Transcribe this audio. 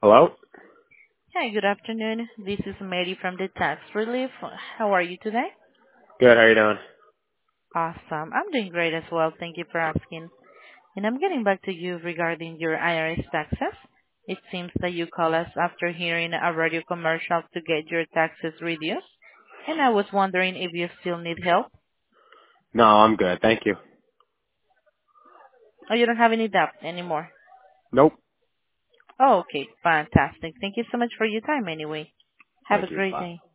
Hello? Hi, good afternoon. This is Mary from the Tax Relief. How are you today? Good, how you doing? Awesome. I'm doing great as well. Thank you for asking. And I'm getting back to you regarding your IRS taxes. It seems that you call us after hearing a radio commercial to get your taxes reduced. And I was wondering if you still need help No, I'm good, thank you. or you don't have any debt anymore. Nope. Oh, okay. Fantastic. Thank you so much for your time anyway. Have a Thank you. great Bye. day.